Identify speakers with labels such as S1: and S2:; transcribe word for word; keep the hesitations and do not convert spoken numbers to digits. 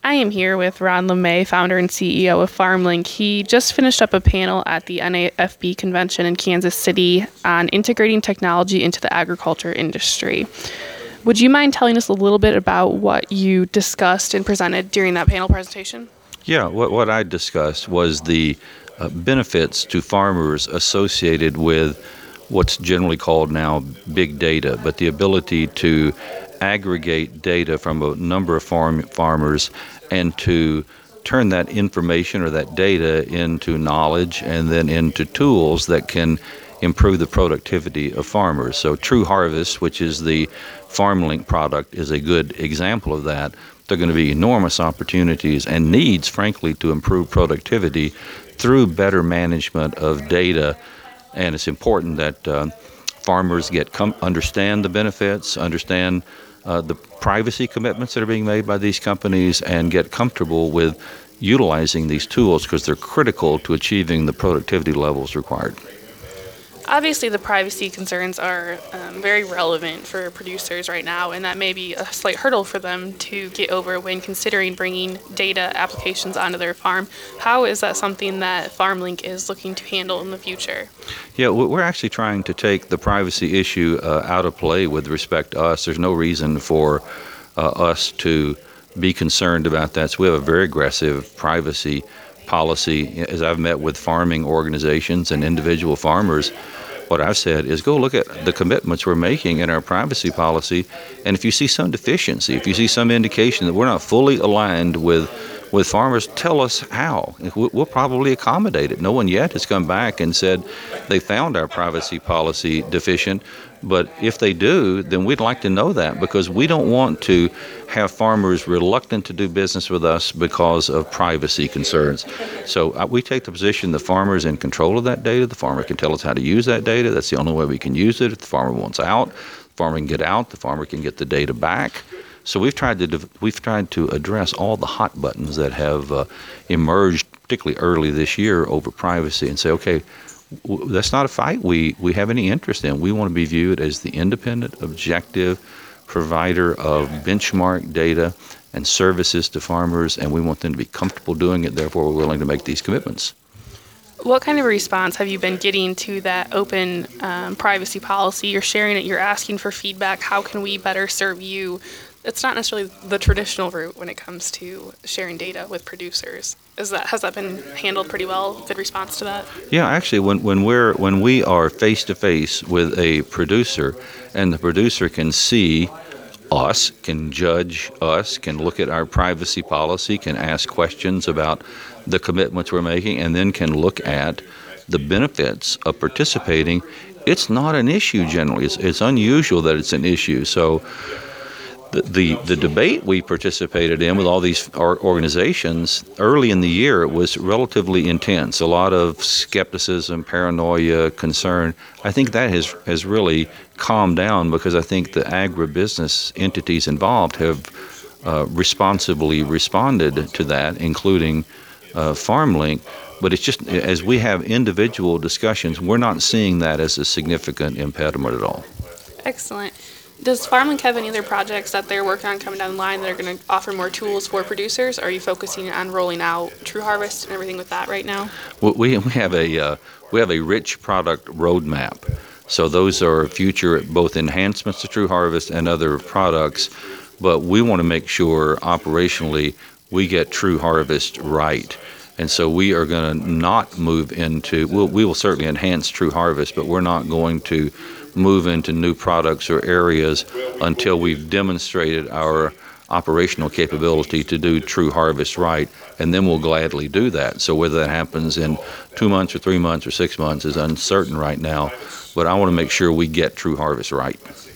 S1: I am here with Ron LeMay, founder and C E O of FarmLink. He just finished up a panel at the N A F B convention in Kansas City on integrating technology into the agriculture industry. Would you mind telling us a little bit about what you discussed and presented during that panel presentation?
S2: Yeah, what, what I discussed was the uh, benefits to farmers associated with what's generally called now big data, but the ability to aggregate data from a number of farm farmers and to turn that information or that data into knowledge and then into tools that can improve the productivity of farmers. So True Harvest, which is the FarmLink product, is a good example of that. There are going to be enormous opportunities and needs, frankly, to improve productivity through better management of data. And it's important that uh, farmers get com- understand the benefits, understand uh, the privacy commitments that are being made by these companies, and get comfortable with utilizing these tools because they're critical to achieving the productivity levels required.
S1: Obviously, the privacy concerns are um, very relevant for producers right now, and that may be a slight hurdle for them to get over when considering bringing data applications onto their farm. How is that something that FarmLink is looking to handle in the future?
S2: Yeah, we're actually trying to take the privacy issue uh, out of play with respect to us. There's no reason for uh, us to be concerned about that. So we have a very aggressive privacy policy. As I've met with farming organizations and individual farmers, what I've said is go look at the commitments we're making in our privacy policy, and if you see some deficiency, if you see some indication that we're not fully aligned with with farmers, tell us how. We'll probably accommodate it. No one yet has come back and said they found our privacy policy deficient, but if they do, then we'd like to know that, because we don't want to have farmers reluctant to do business with us because of privacy concerns. So uh, we take the position the farmer is in control of that data. The farmer can tell us how to use that data. That's the only way we can use it. If the farmer wants out, the farmer can get out. The farmer can get the data back. So we've tried to we've tried to address all the hot buttons that have uh, emerged, particularly early this year, over privacy, and say, okay, w- that's not a fight we, we have any interest in. We want to be viewed as the independent, objective provider of benchmark data and services to farmers, and we want them to be comfortable doing it. Therefore, we're willing to make these commitments.
S1: What kind of response have you been getting to that open um, privacy policy? You're sharing it, you're asking for feedback. How can we better serve you? It's not necessarily the traditional route when it comes to sharing data with producers. Is that has that been handled pretty well? Good response to that?
S2: Yeah, actually, when when we're when we are face to face with a producer, and the producer can see us, can judge us, can look at our privacy policy, can ask questions about the commitments we're making, and then can look at the benefits of participating, it's not an issue generally. It's, it's unusual that it's an issue. So the, the the debate we participated in with all these organizations early in the year was relatively intense. A lot of skepticism, paranoia, concern. I think that has, has really calmed down, because I think the agribusiness entities involved have uh, responsibly responded to that, including uh, FarmLink. But it's just, as we have individual discussions, we're not seeing that as a significant impediment at all.
S1: Excellent. Does FarmLink have any other projects that they're working on coming down the line that are going to offer more tools for producers? Or are you focusing on rolling out True Harvest and everything with that right now?
S2: Well, we we have a uh, we have a rich product roadmap. So those are future both enhancements to True Harvest and other products. But we want to make sure operationally we get True Harvest right. And so we are going to not move into, we'll, we will certainly enhance True Harvest, but we're not going to move into new products or areas until we've demonstrated our operational capability to do True Harvest right, and then we'll gladly do that. So whether that happens in two months or three months or six months is uncertain right now, but I want to make sure we get True Harvest right.